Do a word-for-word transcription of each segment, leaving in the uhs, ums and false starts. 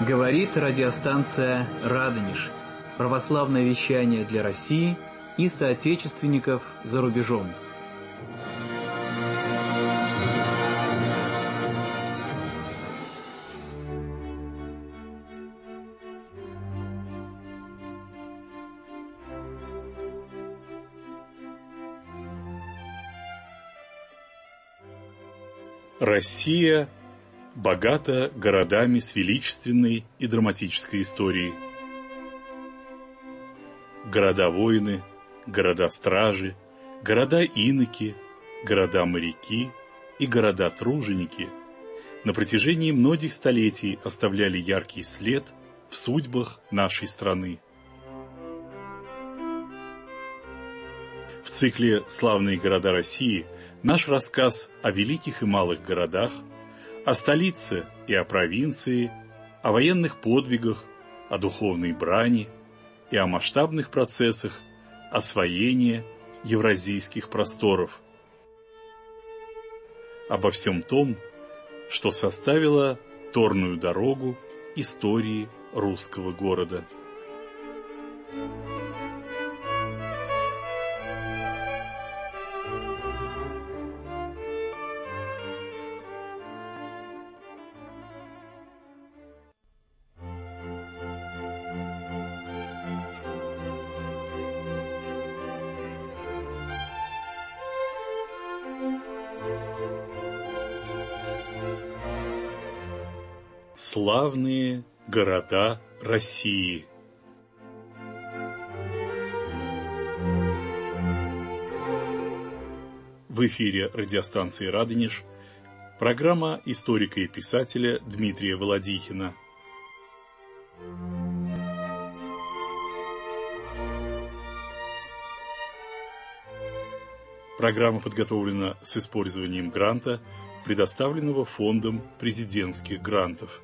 Говорит радиостанция «Радонеж». Православное вещание для России и соотечественников за рубежом. Россия богата городами с величественной и драматической историей. Города-воины, города-стражи, города-иноки, города-моряки и города-труженики на протяжении многих столетий оставляли яркий след в судьбах нашей страны. В цикле «Славные города России» наш рассказ о великих и малых городах, о столице и о провинции, о военных подвигах, о духовной брани и о масштабных процессах освоения евразийских просторов. Обо всем том, что составило торную дорогу истории русского города. Славные города России. В эфире радиостанции «Радонеж» программа историка и писателя Дмитрия Володихина. Программа подготовлена с использованием гранта, предоставленного Фондом президентских грантов.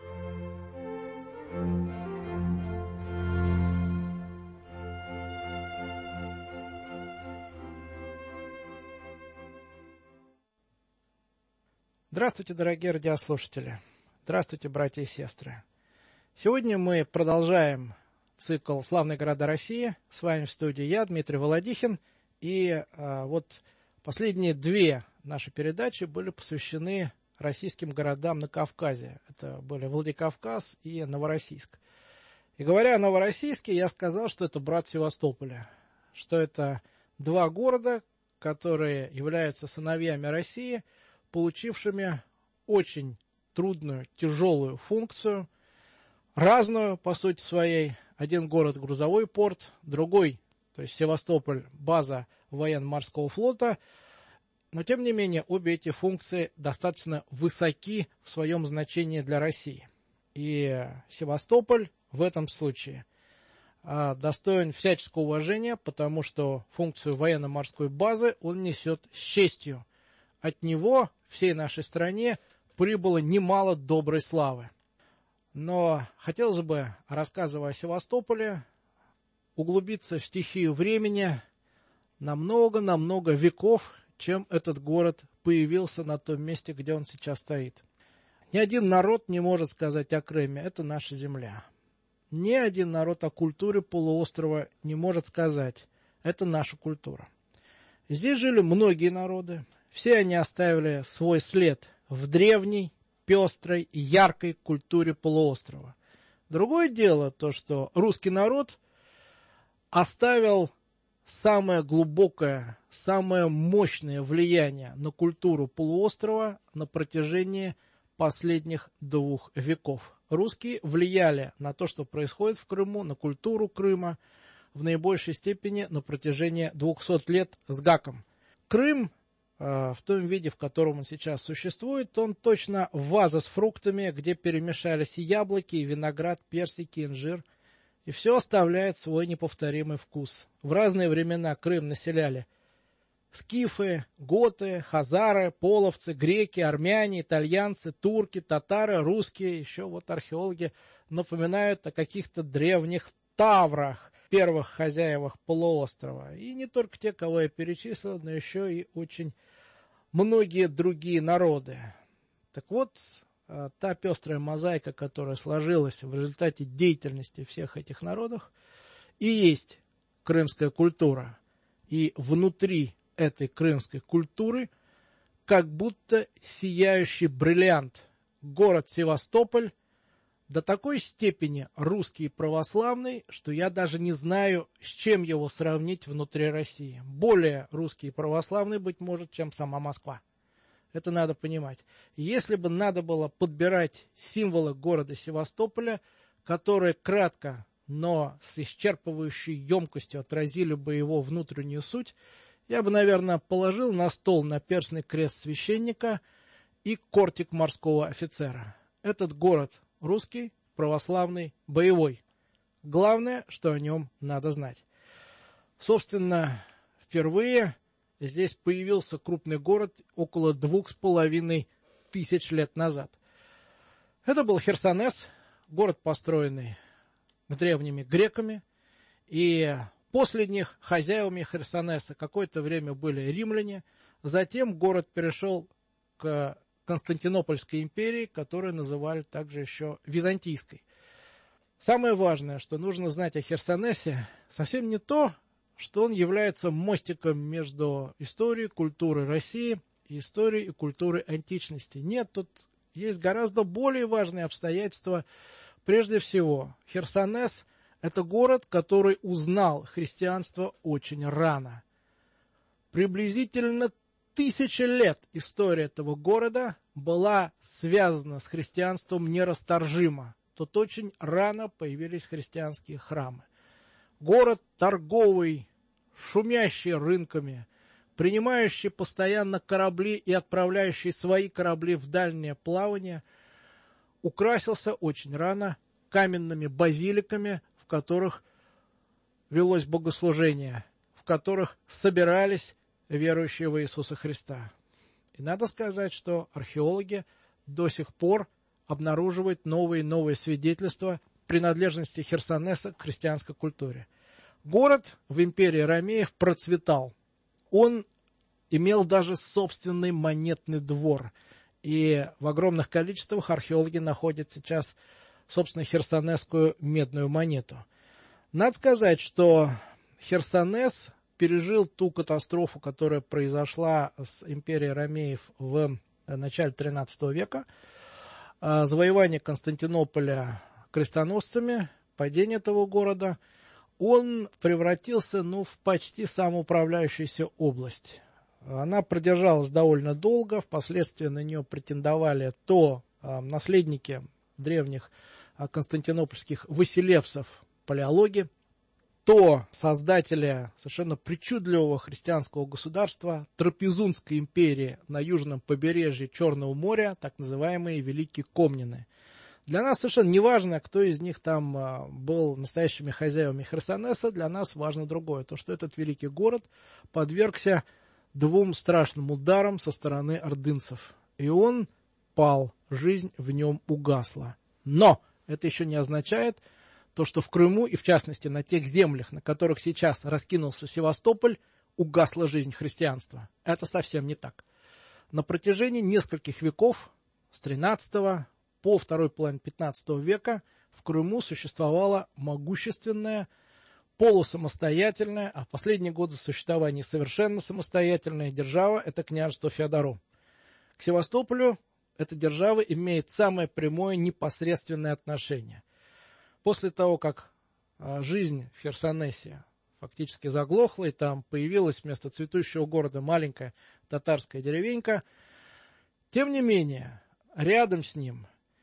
Здравствуйте, дорогие радиослушатели! Здравствуйте, братья и сестры! Сегодня мы продолжаем цикл «Славные города России». С вами в студии я, Дмитрий Володихин. И а, вот последние две наши передачи были посвящены российским городам на Кавказе. Это были Владикавказ и Новороссийск. И говоря о Новороссийске, я сказал, что это брат Севастополя. Что это два города, которые являются сыновьями России, получившими очень трудную, тяжелую функцию, разную по сути своей. Один город — грузовой порт, другой, то есть Севастополь, база военно-морского флота. Но, тем не менее, обе эти функции достаточно высоки в своем значении для России. И Севастополь в этом случае достоин всяческого уважения, потому что функцию военно-морской базы он несет с честью. От него всей нашей стране прибыло немало доброй славы. Но хотелось бы, рассказывая о Севастополе, углубиться в стихию времени на много-намного веков, чем этот город появился на том месте, где он сейчас стоит. Ни один народ не может сказать о Крыме: это наша земля. Ни один народ о культуре полуострова не может сказать: это наша культура. Здесь жили многие народы. Все они оставили свой след в древней, пестрой и яркой культуре полуострова. Другое дело то, что русский народ оставил самое глубокое, самое мощное влияние на культуру полуострова на протяжении последних двух веков. Русские влияли на то, что происходит в Крыму, на культуру Крыма, в наибольшей степени на протяжении двухсот лет с гаком. Крым, в том виде, в котором он сейчас существует, он точно ваза с фруктами, где перемешались и яблоки, и виноград, персики, инжир, и все оставляет свой неповторимый вкус. В разные времена Крым населяли скифы, готы, хазары, половцы, греки, армяне, итальянцы, турки, татары, русские. Еще вот археологи напоминают о каких-то древних таврах, первых хозяевах полуострова. И не только те, кого я перечислил, но еще и очень многие другие народы. Так вот, та пестрая мозаика, которая сложилась в результате деятельности всех этих народов, и есть крымская культура. И внутри этой крымской культуры как будто сияющий бриллиант. Город Севастополь до такой степени русский и православный, что я даже не знаю, с чем его сравнить внутри России. Более русский и православный, быть может, чем сама Москва. Это надо понимать. Если бы надо было подбирать символы города Севастополя, которые кратко, но с исчерпывающей емкостью отразили бы его внутреннюю суть, я бы, наверное, положил на стол наперстный крест священника и кортик морского офицера. Этот город русский, православный, боевой. Главное, что о нем надо знать. Собственно, впервые здесь появился крупный город около двух с половиной тысяч лет назад. Это был Херсонес, город, построенный древними греками, и после них хозяевами Херсонеса какое-то время были римляне, затем город перешел к Константинопольской империи, которую называли также еще Византийской. Самое важное, что нужно знать о Херсонесе, совсем не то, что он является мостиком между историей, культурой России и историей и культурой античности. Нет, тут есть гораздо более важные обстоятельства. Прежде всего, Херсонес – это город, который узнал христианство очень рано. Приблизительно тысячи лет история этого города была связана с христианством нерасторжимо. Тут очень рано появились христианские храмы. Город торговый, шумящий рынками, принимающий постоянно корабли и отправляющий свои корабли в дальнее плавание, украсился очень рано каменными базиликами, в которых велось богослужение, в которых собирались верующие в Иисуса Христа. И надо сказать, что археологи до сих пор обнаруживают новые и новые свидетельства принадлежности Херсонеса к христианской культуре. Город в империи ромеев процветал. Он имел даже собственный монетный двор. И в огромных количествах археологи находят сейчас, собственно, херсонесскую медную монету. Надо сказать, что Херсонес пережил ту катастрофу, которая произошла с империей ромеев в начале тринадцатого века. Завоевание Константинополя крестоносцами, падение этого города, он превратился ну, в почти самоуправляющуюся область. Она продержалась довольно долго, впоследствии на нее претендовали то э, наследники древних э, константинопольских василевсов, палеологи, то создатели совершенно причудливого христианского государства, Трапезунской империи на южном побережье Черного моря, так называемые Великие Комнины. Для нас совершенно не важно, кто из них там а, был настоящими хозяевами Херсонеса, для нас важно другое, то, что этот великий город подвергся двум страшным ударам со стороны ордынцев, и он пал, жизнь в нем угасла. Но это еще не означает, то, что в Крыму и, в частности, на тех землях, на которых сейчас раскинулся Севастополь, угасла жизнь христианства. Это совсем не так. На протяжении нескольких веков, с тринадцатого по второй половину пятнадцатого века, в Крыму существовала могущественная, полусамостоятельная, а в последние годы существования совершенно самостоятельная держава – это княжество Феодору. К Севастополю эта держава имеет самое прямое непосредственное отношение. После того, как жизнь в Херсонесе фактически заглохла, и там появилась вместо цветущего города маленькая татарская деревенька, тем не менее, рядом с ним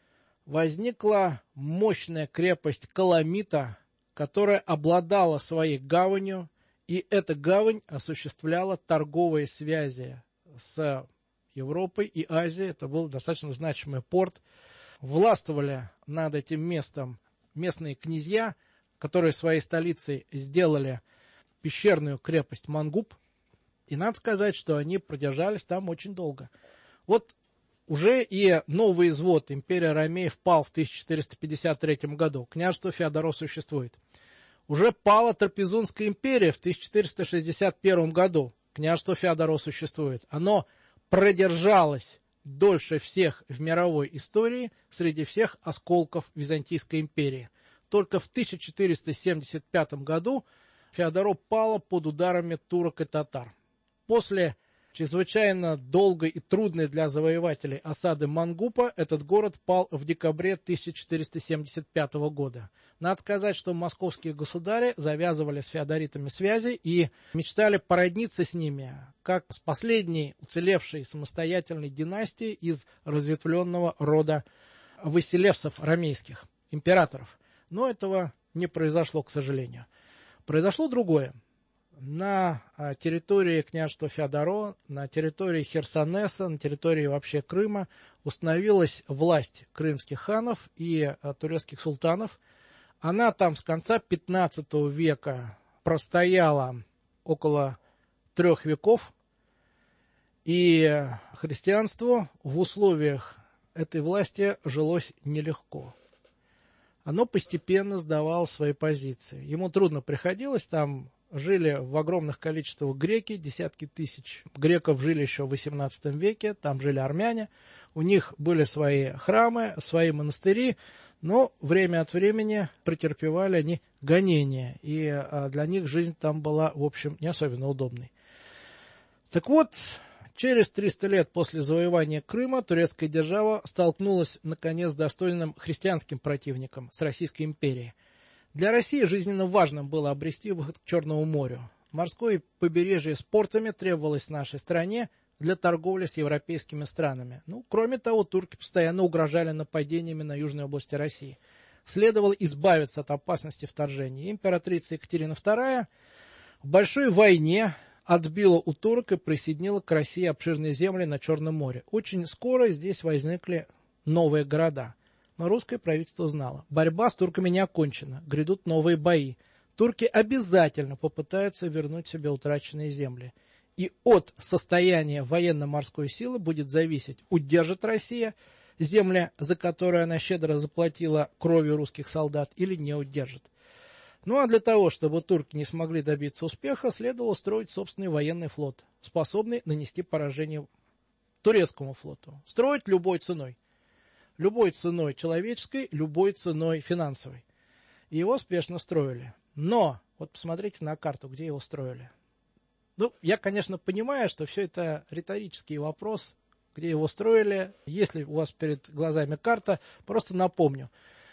возникла мощная крепость Каламита, которая обладала своей гаванью, и эта гавань осуществляла торговые связи с Европой и Азией. Это был достаточно значимый порт. Властвовали над этим местом местные князья, которые своей столицей сделали пещерную крепость Мангуб. И надо сказать, что они продержались там очень долго. Вот уже и новый извод империи ромеев пал в тысяча четыреста пятьдесят третьем году. Княжество Феодоро существует. Уже пала Трапезунская империя в тысяча четыреста шестьдесят первом году. Княжество Феодоро существует. Оно продержалось дольше всех в мировой истории среди всех осколков Византийской империи. Только в тысяча четыреста семьдесят пятом году Феодоро пало под ударами турок и татар. После чрезвычайно долгой и трудной для завоевателей осады Мангупа этот город пал в декабре тысяча четыреста семьдесят пятого года. Надо сказать, что московские государи завязывали с феодоритами связи и мечтали породниться с ними, как с последней уцелевшей самостоятельной династией из разветвленного рода василевсов ромейских, императоров. Но этого не произошло, к сожалению. Произошло другое. На территории княжества Феодоро, на территории Херсонеса, на территории вообще Крыма установилась власть крымских ханов и турецких султанов. Она там с конца пятнадцатого века простояла около трех веков, и христианству в условиях этой власти жилось нелегко. Оно постепенно сдавало свои позиции. Ему трудно приходилось, там жили в огромных количествах греки, десятки тысяч греков жили еще в восемнадцатом веке, там жили армяне, у них были свои храмы, свои монастыри, но время от времени претерпевали они гонения, и для них жизнь там была, в общем, не особенно удобной. Так вот, через триста лет после завоевания Крыма турецкая держава столкнулась, наконец, с достойным христианским противником, с Российской империей. Для России жизненно важным было обрести выход к Черному морю. Морское побережье с портами требовалось нашей стране для торговли с европейскими странами. Ну, кроме того, турки постоянно угрожали нападениями на южной области России. Следовало избавиться от опасности вторжения. Императрица Екатерина вторая в большой войне отбила у турок и присоединила к России обширные земли на Черном море. Очень скоро здесь возникли новые города. Но русское правительство знало, борьба с турками не окончена, грядут новые бои. Турки обязательно попытаются вернуть себе утраченные земли. И от состояния военно-морской силы будет зависеть, удержит Россия земли, за которые она щедро заплатила кровью русских солдат, или не удержит. Ну а для того, чтобы турки не смогли добиться успеха, следовало строить собственный военный флот, способный нанести поражение турецкому флоту. Строить любой ценой. Любой ценой человеческой, любой ценой финансовой. И его спешно строили. Но, вот посмотрите на карту, где его строили. Ну, я, конечно, понимаю, что все это риторический вопрос, где его строили. Если у вас перед глазами карта, просто напомню.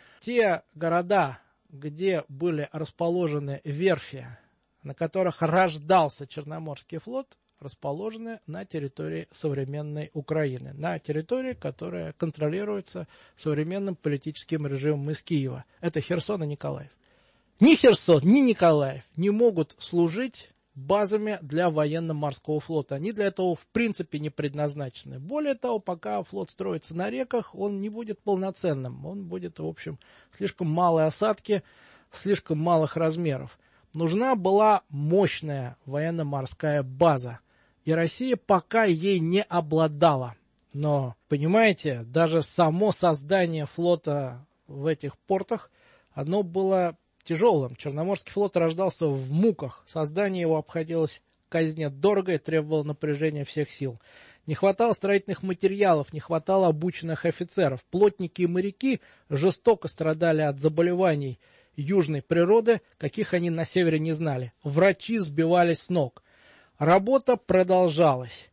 Те города, где были расположены верфи, на которых рождался Черноморский флот, расположены на территории современной Украины, на территории, которая контролируется современным политическим режимом из Киева. Это Херсон и Николаев. Ни Херсон, ни Николаев не могут служить базами для военно-морского флота. Они для этого в принципе не предназначены. Более того, пока флот строится на реках, он не будет полноценным. Он будет, в общем, слишком малой осадки, слишком малых размеров. Нужна была мощная военно-морская база. И Россия пока ей не обладала. Но, понимаете, даже само создание флота в этих портах, оно было тяжелым. Черноморский флот рождался в муках. Создание его обходилось казне дорого и требовало напряжения всех сил. Не хватало строительных материалов, не хватало обученных офицеров. Плотники и моряки жестоко страдали от заболеваний южной природы, каких они на севере не знали. Врачи сбивались с ног. Работа продолжалась,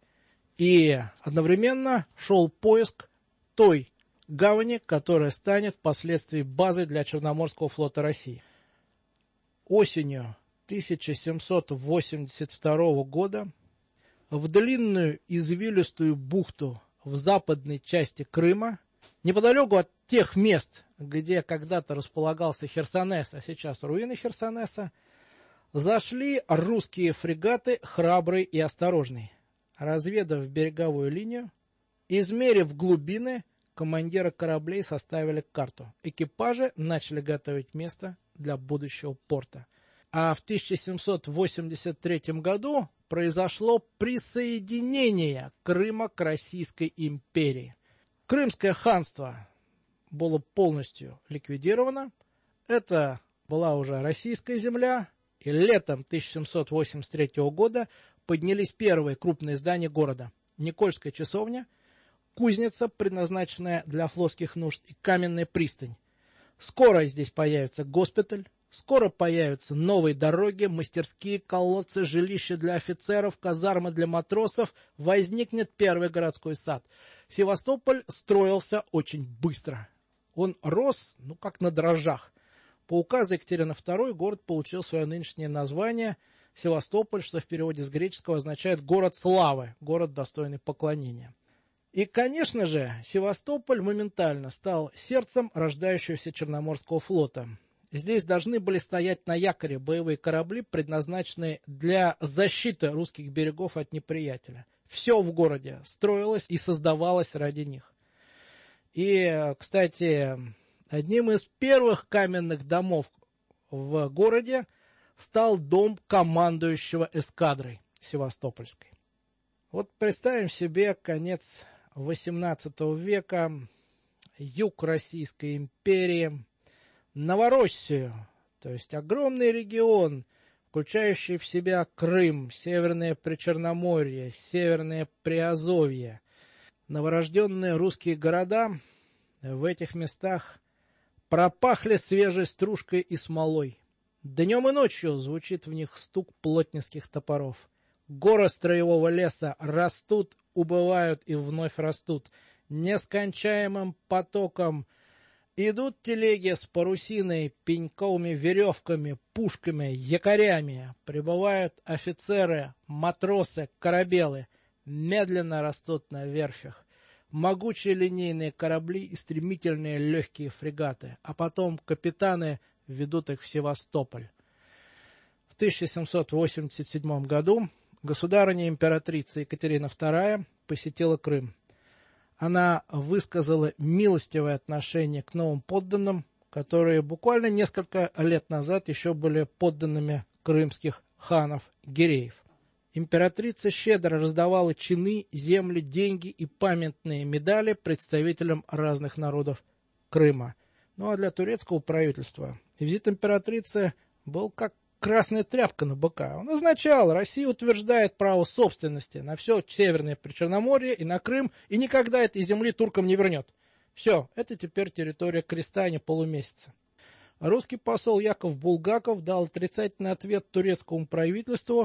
и одновременно шел поиск той гавани, которая станет впоследствии базой для Черноморского флота России. Осенью тысяча семьсот восемьдесят второго года в длинную извилистую бухту в западной части Крыма, неподалеку от тех мест, где когда-то располагался Херсонес, а сейчас руины Херсонеса, зашли русские фрегаты «Храбрый» и «Осторожный». Разведав береговую линию, измерив глубины, командиры кораблей составили карту. Экипажи начали готовить место для будущего порта. А в тысяча семьсот восемьдесят третьем году произошло присоединение Крыма к Российской империи. Крымское ханство было полностью ликвидировано. Это была уже российская земля. И летом тысяча семьсот восемьдесят третьего года поднялись первые крупные здания города. Никольская часовня, кузница, предназначенная для флотских нужд, и каменная пристань. Скоро здесь появится госпиталь, скоро появятся новые дороги, мастерские, колодцы, жилища для офицеров, казармы для матросов, возникнет первый городской сад. Севастополь строился очень быстро. Он рос, ну, как на дрожжах. По указу Екатерины второй город получил свое нынешнее название Севастополь, что в переводе с греческого означает «город славы», город, достойный поклонения. И, конечно же, Севастополь моментально стал сердцем рождающегося Черноморского флота. Здесь должны были стоять на якоре боевые корабли, предназначенные для защиты русских берегов от неприятеля. Все в городе строилось и создавалось ради них. И, кстати, одним из первых каменных домов в городе стал дом командующего эскадрой Севастопольской. Вот представим себе конец восемнадцатого века, юг Российской империи, Новороссию, то есть огромный регион, включающий в себя Крым, Северное Причерноморье, Северное Приазовье. Новорожденные русские города в этих местах пропахли свежей стружкой и смолой. Днем и ночью звучит в них стук плотницких топоров. Горы строевого леса растут, убывают и вновь растут. Нескончаемым потоком идут телеги с парусиной, пеньковыми веревками, пушками, якорями. Прибывают офицеры, матросы, корабелы. Медленно растут на верфях могучие линейные корабли и стремительные легкие фрегаты, а потом капитаны ведут их в Севастополь. В тысяча семьсот восемьдесят седьмом году государыня-императрица Екатерина вторая посетила Крым. Она высказала милостивое отношение к новым подданным, которые буквально несколько лет назад еще были подданными крымских ханов-гиреев. Императрица щедро раздавала чины, земли, деньги и памятные медали представителям разных народов Крыма. Ну а для турецкого правительства визит императрицы был как красная тряпка на быка. Он означал, Россия утверждает право собственности на все Северное Причерноморье и на Крым, и никогда этой земли туркам не вернет. Все, это теперь территория креста, а не полумесяца. Русский посол Яков Булгаков дал отрицательный ответ турецкому правительству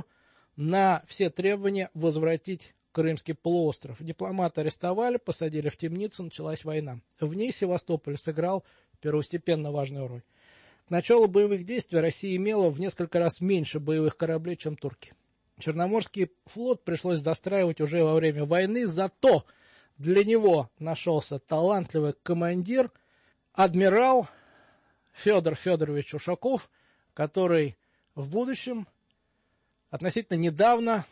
на все требования возвратить Крымский полуостров. Дипломата арестовали, посадили в темницу, началась война. В ней Севастополь сыграл первостепенно важную роль. К началу боевых действий Россия имела в несколько раз меньше боевых кораблей, чем турки. Черноморский флот пришлось достраивать уже во время войны, зато для него нашелся талантливый командир, адмирал Федор Федорович Ушаков, который в будущем, относительно недавно,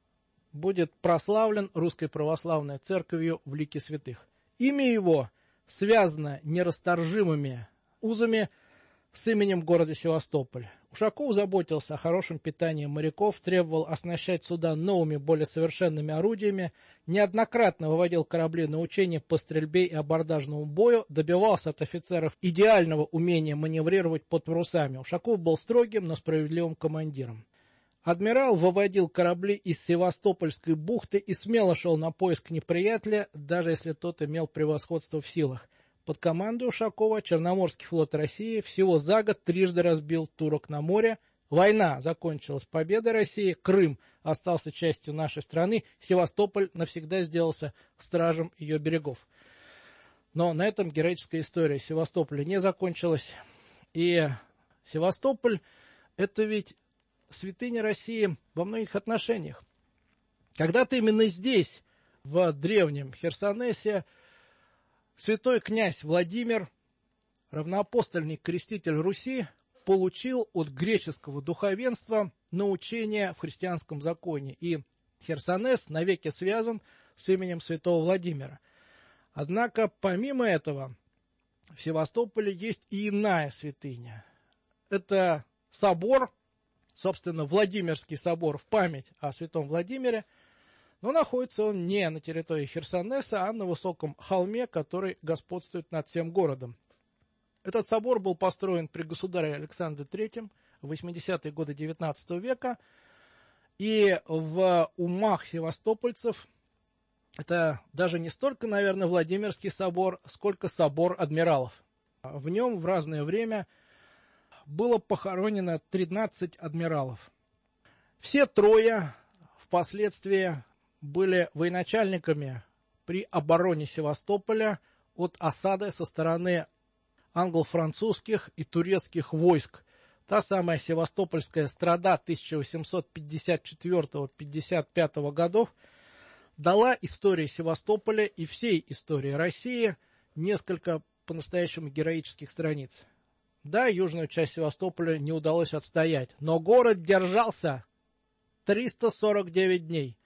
будет прославлен Русской Православной Церковью в лике святых. Имя его связано нерасторжимыми узами с именем города Севастополь. Ушаков заботился о хорошем питании моряков, требовал оснащать суда новыми, более совершенными орудиями, неоднократно выводил корабли на учения по стрельбе и абордажному бою, добивался от офицеров идеального умения маневрировать под парусами. Ушаков был строгим, но справедливым командиром. Адмирал выводил корабли из Севастопольской бухты и смело шел на поиск неприятеля, даже если тот имел превосходство в силах. Под командой Ушакова Черноморский флот России всего за год трижды разбил турок на море. Война закончилась победой России, Крым остался частью нашей страны, Севастополь навсегда сделался стражем ее берегов. Но на этом героическая история Севастополя не закончилась. И Севастополь – это ведь святыня России во многих отношениях. Когда-то именно здесь, в древнем Херсонесе, святой князь Владимир, равноапостольный креститель Руси, получил от греческого духовенства научение в христианском законе. И Херсонес навеки связан с именем святого Владимира. Однако, помимо этого, в Севастополе есть и иная святыня. Это собор, собственно, Владимирский собор в память о святом Владимире, но находится он не на территории Херсонеса, а на высоком холме, который господствует над всем городом. Этот собор был построен при государе Александре третьем в восьмидесятые годы девятнадцатого века, и в умах севастопольцев Это даже не столько, наверное, Владимирский собор, сколько собор адмиралов. В нем в разное время было похоронено тринадцать адмиралов. Все трое впоследствии были военачальниками при обороне Севастополя от осады со стороны англо-французских и турецких войск. Та самая Севастопольская страда тысяча восемьсот пятьдесят четвёртого — пятьдесят пятого годов дала истории Севастополя и всей истории России несколько по-настоящему героических страниц. Да, южную часть Севастополя не удалось отстоять, но город держался триста сорок девять дней.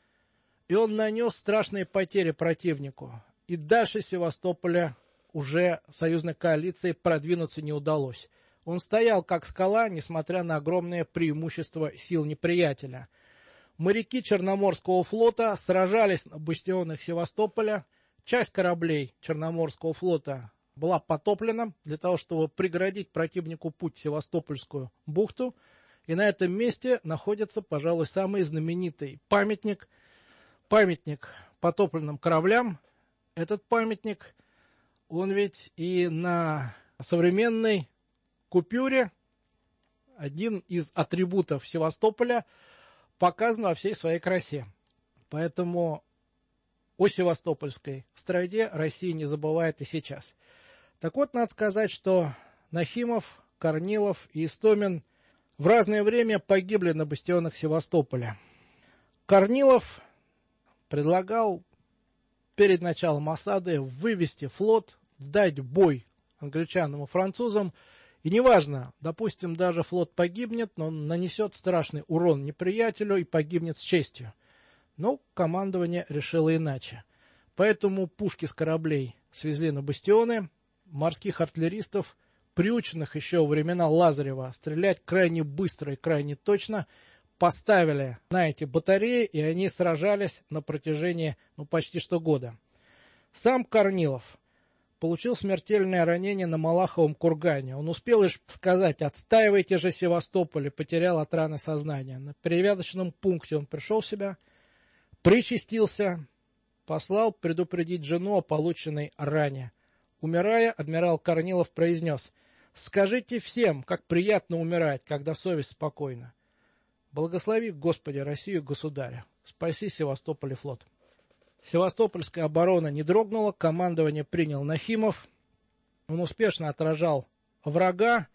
И он нанес страшные потери противнику. И дальше Севастополя уже союзной коалиции продвинуться не удалось. Он стоял как скала, несмотря на огромное преимущество сил неприятеля. Моряки Черноморского флота сражались на бастионах Севастополя. Часть кораблей Черноморского флота была потоплена для того, чтобы преградить противнику путь в Севастопольскую бухту. И на этом месте находится, пожалуй, самый знаменитый памятник, памятник потопленным кораблям. Этот памятник, он ведь и на современной купюре, один из атрибутов Севастополя, показан во всей своей красе. Поэтому о севастопольской страде Россия не забывает и сейчас. Так вот, надо сказать, что Нахимов, Корнилов и Истомин в разное время погибли на бастионах Севастополя. Корнилов предлагал перед началом осады вывести флот, дать бой англичанам и французам. И неважно, допустим, даже флот погибнет, но он нанесет страшный урон неприятелю и погибнет с честью. Но командование решило иначе. Поэтому пушки с кораблей свезли на бастионы, морских артиллеристов, приученных еще во времена Лазарева стрелять крайне быстро и крайне точно, поставили на эти батареи, и они сражались на протяжении ну, почти что года. Сам Корнилов получил смертельное ранение на Малаховом кургане. Он успел лишь сказать: «Отстаивайте же Севастополь», и потерял от раны сознание. На перевязочном пункте он пришел в себя, причастился, послал предупредить жену о полученной ране. Умирая, адмирал Корнилов произнес: «Скажите всем, как приятно умирать, когда совесть спокойна. Благослови, Господи, Россию, государя. Спаси Севастополь и флот». Севастопольская оборона не дрогнула, командование принял Нахимов. Он успешно отражал врага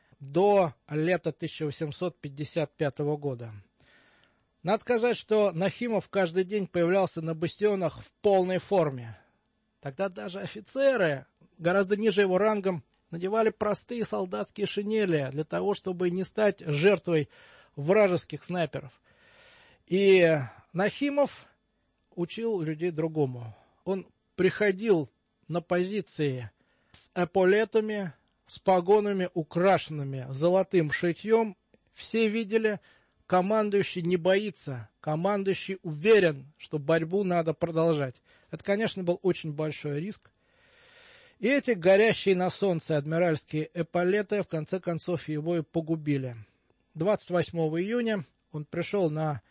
до лета тысяча восемьсот пятьдесят пятого года. Надо сказать, что Нахимов каждый день появлялся на бастионах в полной форме. Тогда даже офицеры, гораздо ниже его рангом, надевали простые солдатские шинели для того, чтобы не стать жертвой вражеских снайперов. И Нахимов учил людей другому. Он приходил на позиции с эполетами, с погонами, украшенными золотым шитьем. Все видели, командующий не боится, командующий уверен, что борьбу надо продолжать. Это, конечно, был очень большой риск. И эти горящие на солнце адмиральские эполеты в конце концов его и погубили. двадцать восьмого июня он пришел на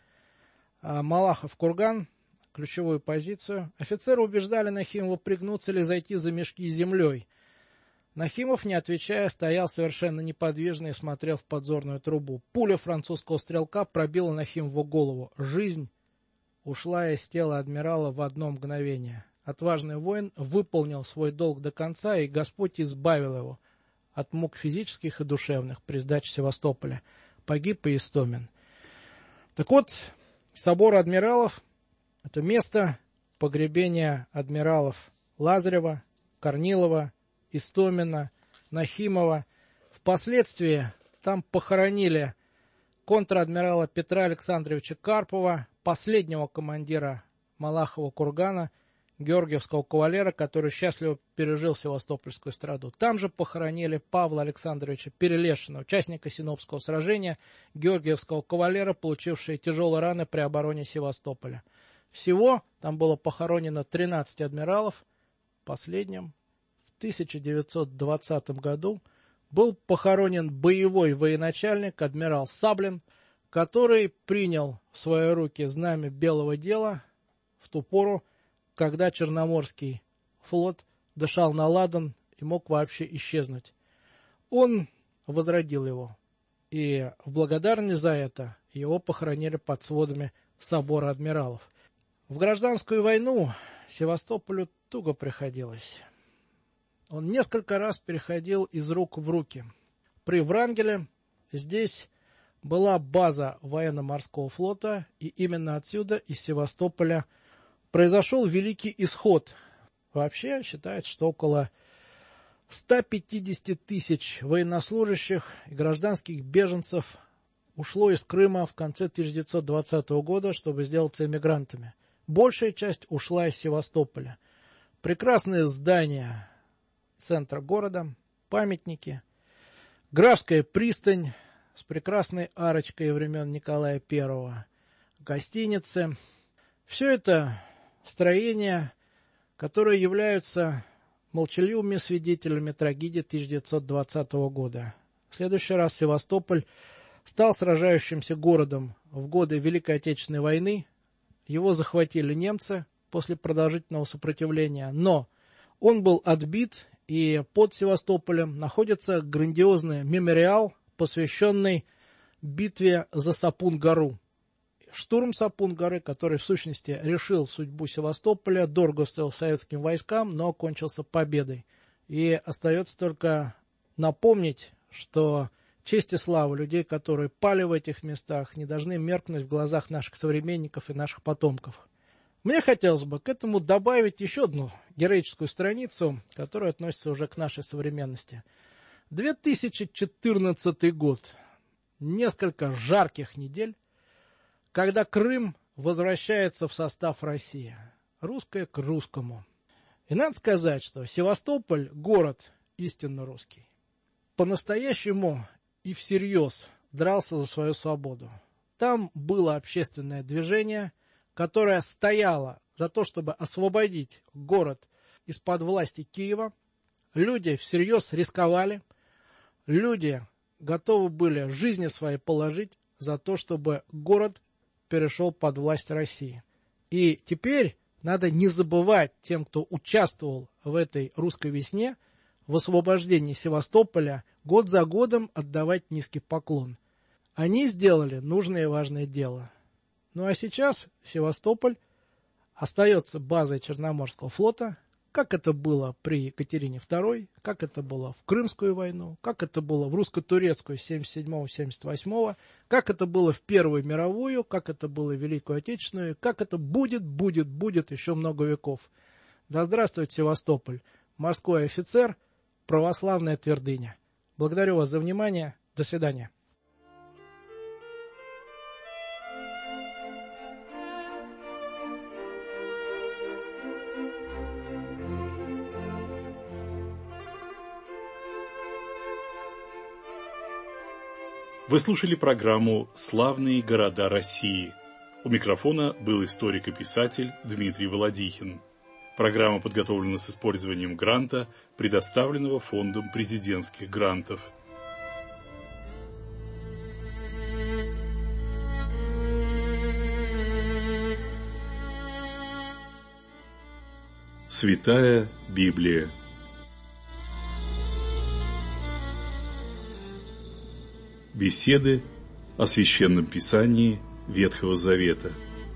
Малахов курган, ключевую позицию. Офицеры убеждали Нахимова пригнуться или зайти за мешки с землей. Нахимов, не отвечая, стоял совершенно неподвижно и смотрел в подзорную трубу. Пуля французского стрелка пробила Нахимову голову. Жизнь ушла из тела адмирала в одно мгновение. Отважный воин выполнил свой долг до конца, и Господь избавил его от мук физических и душевных при сдаче Севастополя. Погиб и Истомин. Так вот, собор адмиралов — это место погребения адмиралов Лазарева, Корнилова, Истомина, Нахимова. Впоследствии там похоронили контр-адмирала Петра Александровича Карпова, последнего командира Малахова кургана, георгиевского кавалера, который счастливо пережил Севастопольскую страду. Там же похоронили Павла Александровича Перелешина, участника Синопского сражения, георгиевского кавалера, получившего тяжелые раны при обороне Севастополя. Всего там было похоронено тринадцать адмиралов. Последним в тысяча девятьсот двадцатом году был похоронен боевой военачальник адмирал Саблин, который принял в свои руки знамя белого дела в ту пору, когда Черноморский флот дышал на ладан и мог вообще исчезнуть. Он возродил его, и в благодарность за это его похоронили под сводами собора адмиралов. В гражданскую войну Севастополю туго приходилось. Он несколько раз переходил из рук в руки. При Врангеле здесь была база военно-морского флота, и именно отсюда, из Севастополя, произошел Великий Исход. Вообще считается, что около ста пятидесяти тысяч военнослужащих и гражданских беженцев ушло из Крыма в конце тысяча девятьсот двадцатого года, чтобы сделаться эмигрантами. Большая часть ушла из Севастополя. Прекрасные здания центра города, памятники, Графская пристань с прекрасной арочкой времен Николая Первого, гостиницы. Все это строения, которые являются молчаливыми свидетелями трагедии тысяча девятьсот двадцатого года. В следующий раз Севастополь стал сражающимся городом в годы Великой Отечественной войны. Его захватили немцы после продолжительного сопротивления, но он был отбит, и под Севастополем находится грандиозный мемориал, посвященный битве за Сапун-гору. Штурм Сапун-горы, который в сущности решил судьбу Севастополя, дорого стоил советским войскам, но окончился победой. И остается только напомнить, что честь и слава людей, которые пали в этих местах, не должны меркнуть в глазах наших современников и наших потомков. Мне хотелось бы к этому добавить еще одну героическую страницу, которая относится уже к нашей современности. две тысячи четырнадцатый год. Несколько жарких недель, когда Крым возвращается в состав России. Русское к русскому. И надо сказать, что Севастополь – город истинно русский. По-настоящему и всерьез дрался за свою свободу. Там было общественное движение, которое стояло за то, чтобы освободить город из-под власти Киева. Люди всерьез рисковали. Люди готовы были жизни свои положить за то, чтобы город перешел под власть России. И теперь надо не забывать тем, кто участвовал в этой русской весне, в освобождении Севастополя, год за годом отдавать низкий поклон. Они сделали нужное и важное дело. Ну а сейчас Севастополь остается базой Черноморского флота, как это было при Екатерине Второй, как это было в Крымскую войну, как это было в русско-турецкую семьдесят седьмого — семьдесят восьмого, как это было в Первую мировую, как это было в Великую Отечественную, как это будет, будет, будет еще много веков. Да здравствует Севастополь, морской офицер, православная твердыня. Благодарю вас за внимание. До свидания. Вы слушали программу «Славные города России». У микрофона был историк и писатель Дмитрий Володихин. Программа подготовлена с использованием гранта, предоставленного Фондом президентских грантов. Святая Библия. Беседы о Священном Писании Ветхого Завета.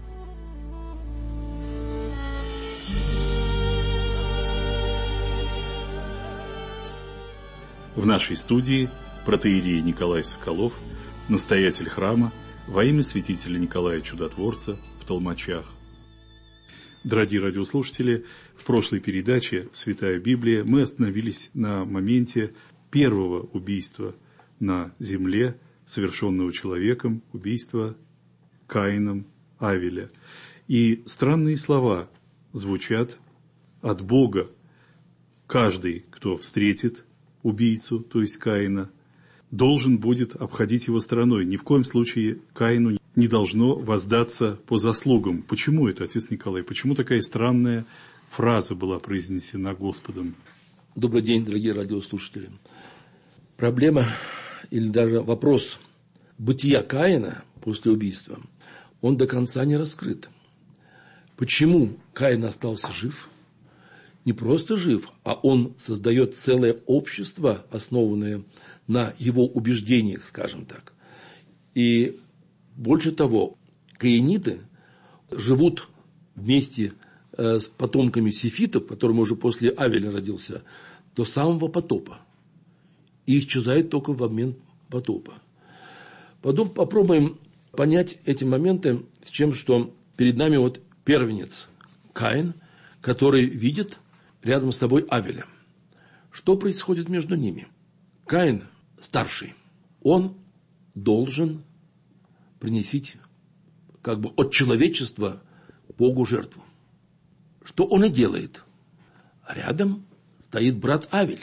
В нашей студии протоиерей Николай Соколов, настоятель храма во имя святителя Николая Чудотворца в Толмачах. Дорогие радиослушатели, в прошлой передаче «Святая Библия» мы остановились на моменте первого убийства на земле, совершенного человеком, убийства Каином Авеля. И странные слова звучат от Бога. Каждый, кто встретит убийцу, то есть Каина, должен будет обходить его стороной. Ни в коем случае Каину не должно воздаться по заслугам. Почему это, отец Николай? Почему такая странная фраза была произнесена Господом? Добрый день, дорогие радиослушатели. Проблема или даже вопрос бытия Каина после убийства, он до конца не раскрыт. Почему Каин остался жив? Не просто жив, а он создает целое общество, основанное на его убеждениях, скажем так. И больше того, каиниты живут вместе с потомками сефитов, которым уже после Авеля родился, до самого потопа. И исчезают только в момент потопа. Потом попробуем понять эти моменты с чем, что перед нами вот первенец Каин, который видит рядом с собой Авеля. Что происходит между ними? Каин старший, он должен принести как бы от человечества Богу жертву. Что он и делает. А рядом стоит брат Авель.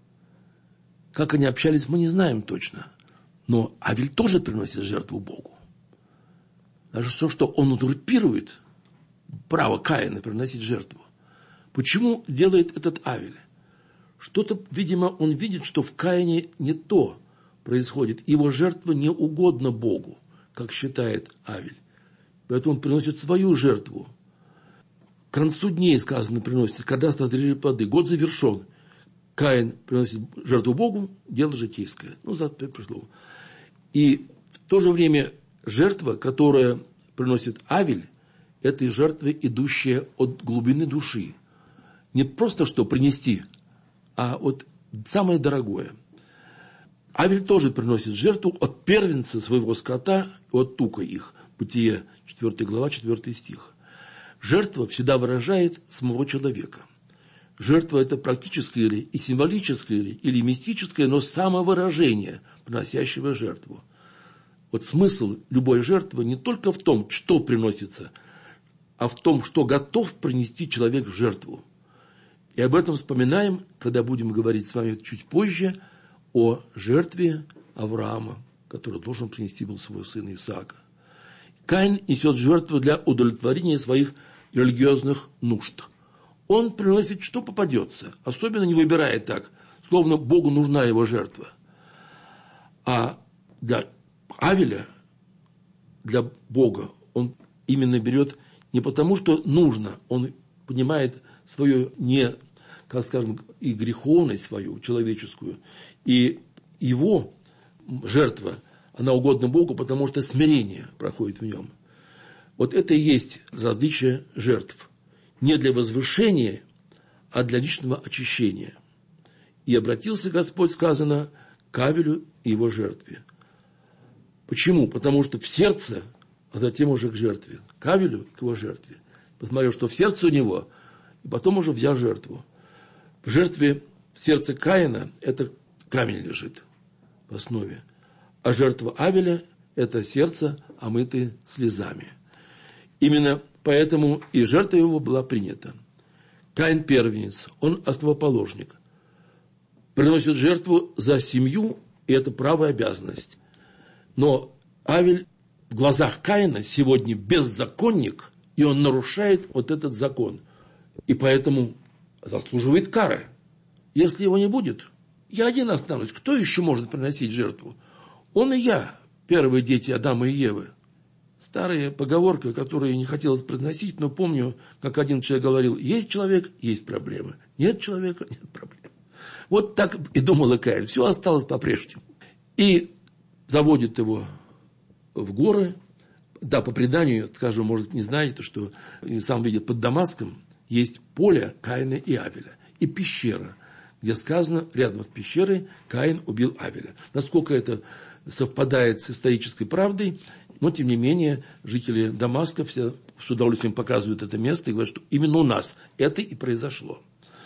Как они общались, мы не знаем точно. Но Авель тоже приносит жертву Богу. Даже то, что он узурпирует право Каина приносить жертву. Почему делает этот Авель? Что-то, видимо, он видит, что в Каине не то происходит. Его жертва не угодна Богу, как считает Авель. Поэтому он приносит свою жертву. К концу дней, сказано, приносится, когда созрели плоды. Год завершен. Каин приносит жертву Богу, дело житейское. Ну, за пришло. И в то же время жертва, которая приносит Авель, это и жертва, идущая от глубины души. Не просто что принести, а вот самое дорогое. Авель тоже приносит жертву от первенца своего скота, от тука их. Бытие четвёртая глава, четвёртый стих. Жертва всегда выражает самого человека. Жертва – это практическое или и символическое, или, или мистическое, но самовыражение приносящего жертву. Вот смысл любой жертвы не только в том, что приносится, а в том, что готов принести человек в жертву. И об этом вспоминаем, когда будем говорить с вами чуть позже о жертве Авраама, который должен принести был своего сына Исаака. Каин несет жертву для удовлетворения своих религиозных нужд. Он приносит, что попадется, особенно не выбирает так, словно Богу нужна его жертва. А для Авеля, для Бога, он именно берет не потому, что нужно, он понимает свою не, как скажем, и греховность свою человеческую, и его жертва, она угодна Богу, потому что смирение проходит в нем. Вот это и есть различие жертв. Не для возвышения, а для личного очищения. И обратился Господь, сказано, к Авелю и его жертве. Почему? Потому что в сердце, а затем уже к жертве. К Авелю и к его жертве. Посмотрел, что в сердце у него, и потом уже взял жертву. В жертве в сердце Каина это камень лежит в основе. А жертва Авеля – это сердце, омытое слезами. Именно поэтому и жертва его была принята. Каин первенец, он основоположник. Приносит жертву за семью, и это право и обязанность. Но Авель в глазах Каина сегодня беззаконник, и он нарушает вот этот закон. И поэтому заслуживает кары. Если его не будет, я один останусь. Кто еще может приносить жертву? Он и я, первые дети Адама и Евы. Старая поговорка, которую не хотелось произносить, но помню, как один человек говорил, есть человек, есть проблемы. Нет человека, нет проблем. Вот так и думал и Каин. Все осталось по-прежнему. И заводит его в горы. Да, по преданию, скажу, может, не знаете, что сам видит, под Дамаском есть поле Каина и Авеля. И пещера, где сказано, рядом с пещерой Каин убил Авеля. Насколько это совпадает с исторической правдой, но, тем не менее, жители Дамаска все с удовольствием показывают это место и говорят, что именно у нас это и произошло.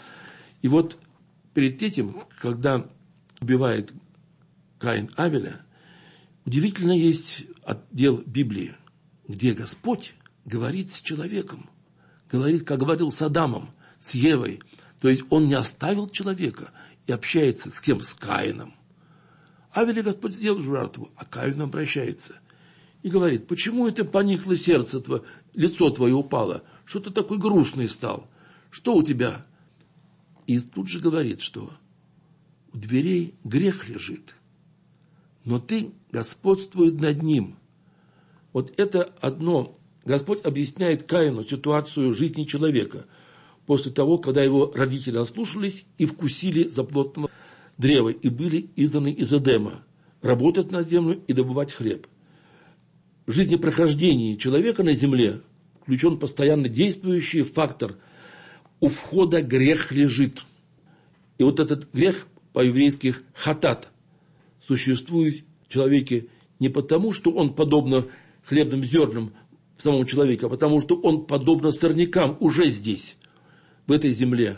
И вот перед этим, когда убивает Каин Авеля, удивительно есть отдел Библии, где Господь говорит с человеком, говорит, как говорил с Адамом, с Евой. То есть он не оставил человека и общается с кем? С Каином. Авеля Господь сделал жертву, а Каин обращается и говорит, почему это поникло сердце твое, лицо твое упало, что ты такой грустный стал, что у тебя? И тут же говорит, что у дверей грех лежит, но ты господствует над ним. Вот это одно Господь объясняет Каину ситуацию жизни человека после того, когда его родители ослушались и вкусили заплотного древа и были изгнаны из Эдема, работать на землю и добывать хлеб. В жизнепрохождении человека на земле включен постоянно действующий фактор. У входа грех лежит. И вот этот грех по-еврейски хатат существует в человеке не потому, что он подобно хлебным зернам в самом человеке, а потому что он подобно сорнякам уже здесь, в этой земле.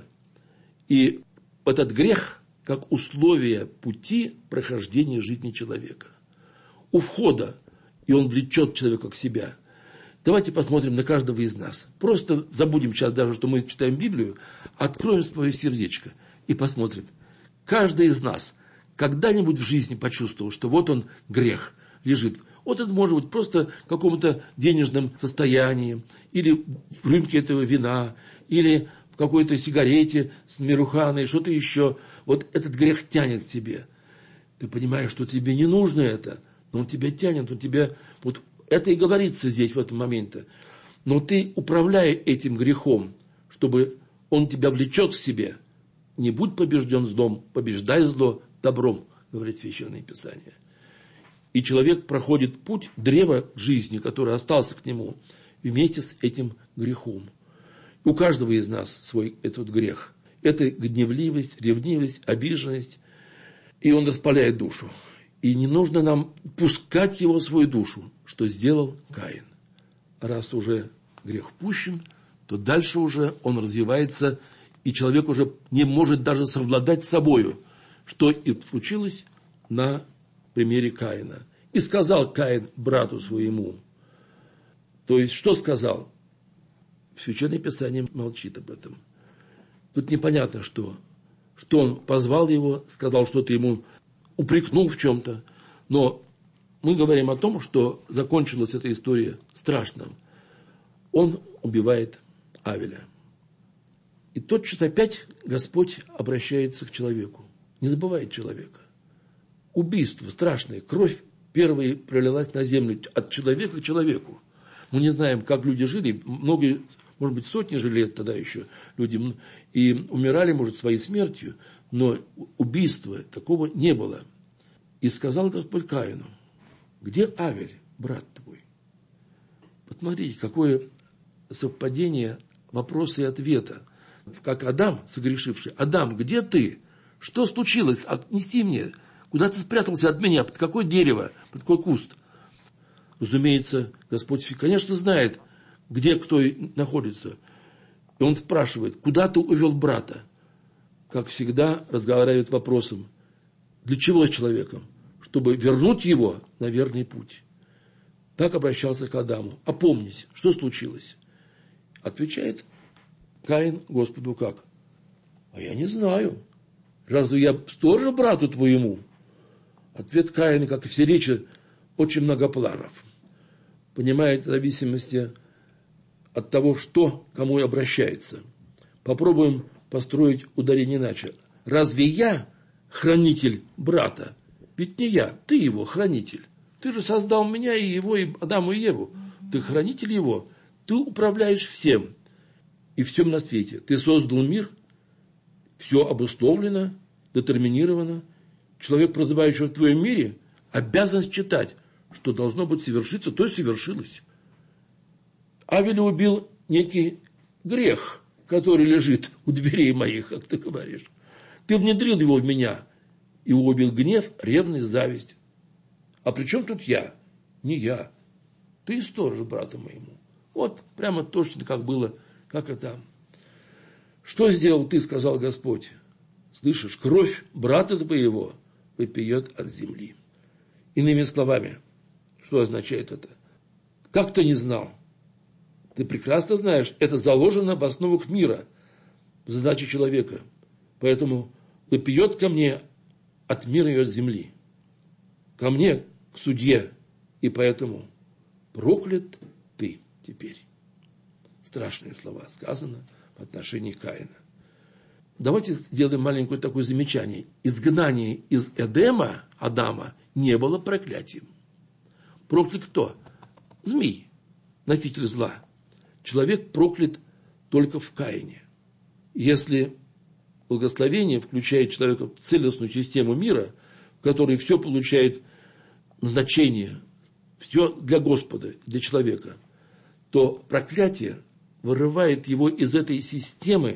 И этот грех как условие пути прохождения жизни человека. У входа, и он влечет человека к себе. Давайте посмотрим на каждого из нас. Просто забудем сейчас даже, что мы читаем Библию, откроем свое сердечко и посмотрим. Каждый из нас когда-нибудь в жизни почувствовал, что вот он грех лежит. Вот это может быть просто в каком-то денежном состоянии, или в рюмке этого вина, или в какой-то сигарете с марихуаной, что-то еще. Вот этот грех тянет к себе. Ты понимаешь, что тебе не нужно это, но он тебя тянет, он тебя... Вот это и говорится здесь в этом моменте. Но ты, управляя этим грехом, чтобы он тебя влечет к себе, не будь побежден злом, побеждай зло добром, говорит Священное Писание. И человек проходит путь древа жизни, который остался к нему, вместе с этим грехом. У каждого из нас свой этот грех. Это гневливость, ревнивость, обиженность. И он распаляет душу. И не нужно нам пускать его в свою душу, что сделал Каин. Раз уже грех пущен, то дальше уже он развивается, и человек уже не может даже совладать с собою, что и случилось на примере Каина. И сказал Каин брату своему. То есть, что сказал? Священное Писание молчит об этом. Тут непонятно, что. Что он позвал его, сказал что-то ему, упрекнул в чем-то. Но мы говорим о том, что закончилась эта история страшно. Он убивает Авеля. И тотчас опять Господь обращается к человеку. Не забывает человека. Убийство страшное. Кровь первой пролилась на землю от человека к человеку. Мы не знаем, как люди жили. Многие, может быть, сотни же лет тогда еще люди. И умирали, может, своей смертью. Но убийства такого не было. И сказал Господь Каину: где Авель, брат твой? Посмотрите, какое совпадение вопроса и ответа. Как Адам, согрешивший: Адам, где ты? Что случилось? Отнеси мне. Куда ты спрятался от меня? Под какое дерево? Под какой куст? Разумеется, Господь, конечно, знает, где кто находится. И он спрашивает: куда ты увел брата? Как всегда, разговаривает вопросом: для чего с человеком? Чтобы вернуть его на верный путь. Так обращался к Адаму. Опомнись, что случилось? Отвечает Каин Господу как? А я не знаю. Разве я сторож брату твоему? Ответ Каина, как и все речи, очень много планов. Понимает в зависимости от того, что кому и обращается. Попробуем построить ударение иначе. Разве я хранитель брата? Ведь не я, ты его хранитель. Ты же создал меня и его, и Адаму и Еву. Ты хранитель его. Ты управляешь всем. И всем на свете. Ты создал мир. Все обусловлено, детерминировано. Человек, проживающий в твоем мире, обязан считать, что должно быть совершиться, то и совершилось. Авеля убил некий грех, который лежит у дверей моих, как ты говоришь. Ты внедрил его в меня. И убил гнев, ревность, зависть. А при чем тут я? Не я. Ты сторож брата моему. Вот прямо точно как было, как это. Что сделал ты, сказал Господь? Слышишь, кровь брата твоего выпьет от земли. Иными словами, что означает это? Как ты не знал? Ты прекрасно знаешь, это заложено в основах мира, в задаче человека. Поэтому выпьет ко мне от мира и от земли. Ко мне, к судье. И поэтому проклят ты теперь. Страшные слова сказаны в отношении Каина. Давайте сделаем маленькое такое замечание. Изгнание из Эдема, Адама, не было проклятием. Проклят кто? Змей. носитель зла. Человек проклят только в Каине. Если благословение включает человека в целостную систему мира, в которой все получает назначение, все для Господа, для человека, то проклятие вырывает его из этой системы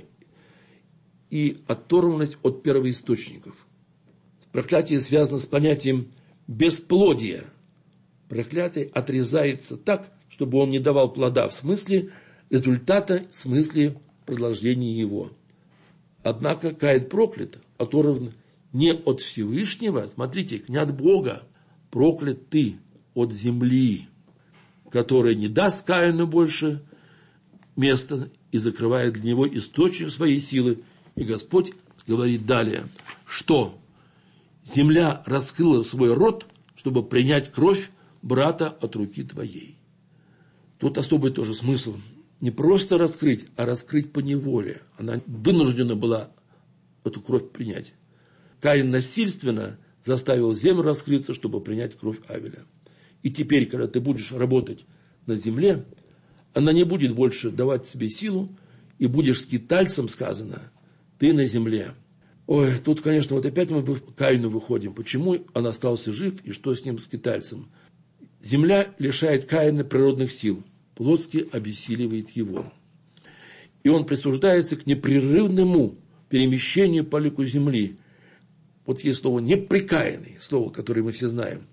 и оторванность от первоисточников. Проклятие связано с понятием бесплодия. Проклятие отрезается так, чтобы он не давал плода в смысле результата, в смысле продолжения его. Однако Каин проклят, оторван не от Всевышнего, смотрите, не от Бога, проклят ты от земли, которая не даст Каину больше места и закрывает для него источник своей силы. И Господь говорит далее, что земля раскрыла свой рот, чтобы принять кровь брата от руки твоей. Тут особый тоже смысл. Не просто раскрыть, а раскрыть по неволе. Она вынуждена была эту кровь принять. Каин насильственно заставил землю раскрыться, чтобы принять кровь Авеля. И теперь, когда ты будешь работать на земле, она не будет больше давать себе силу, и будешь скитальцем, сказано, ты на земле. Ой, тут, конечно, вот опять мы к Каину выходим. Почему он остался жив и что с ним скитальцем? Земля лишает Каина природных сил, плотски обессиливает его. И он присуждается к непрерывному перемещению по лику земли. Вот есть слово непрекаянный, слово, которое мы все знаем.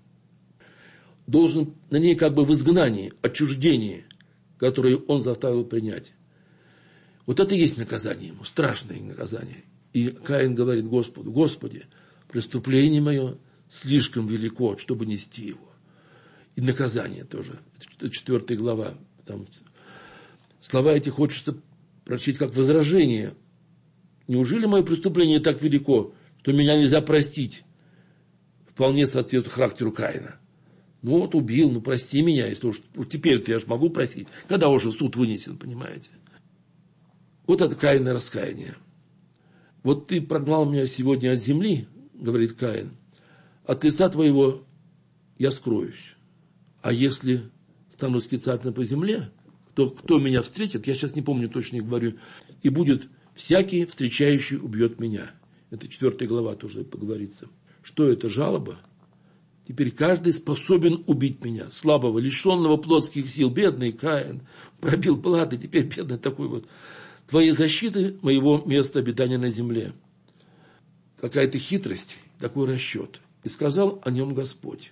Должен на ней как бы в изгнании, отчуждении, которое он заставил принять. Вот это и есть наказание ему, страшное наказание. И Каин говорит Господу, Господи, преступление мое слишком велико, чтобы нести его. И наказание тоже. Это четвертая глава. Там слова эти хочется прочесть как возражение. Неужели мое преступление так велико, что меня нельзя простить? Вполне соответствует характеру Каина. Ну вот убил, ну прости меня, если уж теперь-то я же могу простить, когда уже суд вынесен, понимаете. Вот это Каина раскаяние. Вот ты прогнал меня сегодня от земли, говорит Каин, от лица твоего я скроюсь. А если стану скитаться по земле, то кто меня встретит, я сейчас не помню точно, говорю, и будет всякий, встречающий, убьет меня. Это четвертая глава тоже поговорится. Что это, жалоба? Теперь каждый способен убить меня, слабого, лишенного плотских сил. Бедный Каин пробил платы, теперь бедный такой вот. Твои защиты моего места обитания на земле. Какая-то хитрость, такой расчет. И сказал о нем Господь.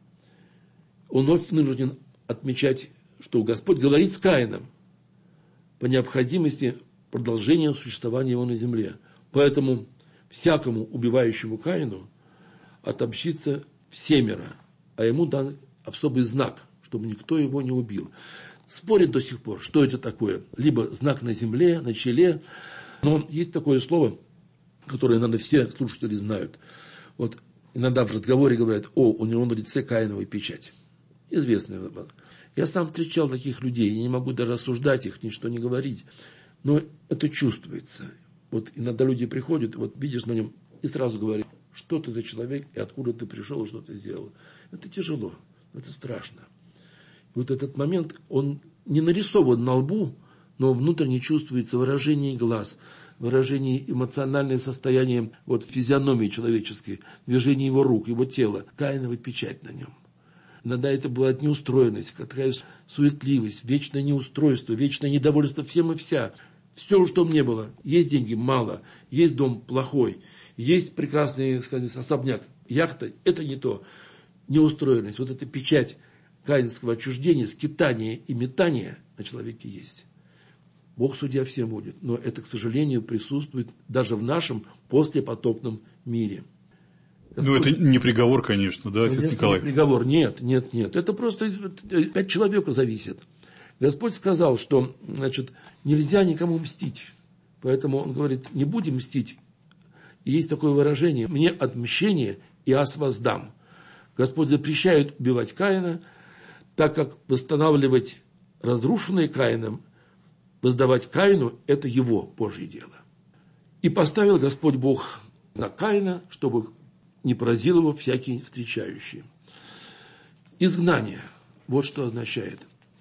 Он вновь вынужден отмечать, что Господь говорит с Каином по необходимости продолжения существования его на земле. Поэтому всякому убивающему Каину отомщится всемеро, а ему дан особый знак, чтобы никто его не убил. Спорят до сих пор, что это такое. Либо знак на земле, на челе. Но есть такое слово, которое, наверное, все слушатели знают. Вот иногда в разговоре говорят, о, у него на лице Каиновая печать. Известная. Я сам встречал таких людей, я не могу даже осуждать их, ничто не говорить. Но это чувствуется. Вот иногда люди приходят, вот видишь на нем, и сразу говорят, что ты за человек, и откуда ты пришел, и что ты сделал. Это тяжело, это страшно. Вот этот момент, он не нарисован на лбу, но внутренне чувствуется выражение глаз, выражение эмоциональное состояние вот, физиономии человеческой, движение его рук, его тела, Каинова печать на нем. Иногда это была неустроенность, такая суетливость, вечное неустройство, вечное недовольство всем и вся. Все, что мне было. Есть деньги, мало. Есть дом, плохой. Есть прекрасный, скажем, особняк, яхта. Это не то. Неустроенность. Вот эта печать каинского отчуждения, скитания и метания на человеке есть. Бог судья всем будет. Но это, к сожалению, присутствует даже в нашем послепотопном мире. Господь... Ну, это не приговор, конечно, да, отец нет, Николай? Не приговор, нет, нет, нет. Это просто от человека зависит. Господь сказал, что, значит, нельзя никому мстить. Поэтому Он говорит, не будем мстить. И есть такое выражение, мне отмщение, и аз воздам. Господь запрещает убивать Каина, так как восстанавливать разрушенное Каином, воздавать Каину, это его Божье дело. И поставил Господь Бог на Каина, чтобы не поразил его всякий встречающий. Изгнание. Вот что означает.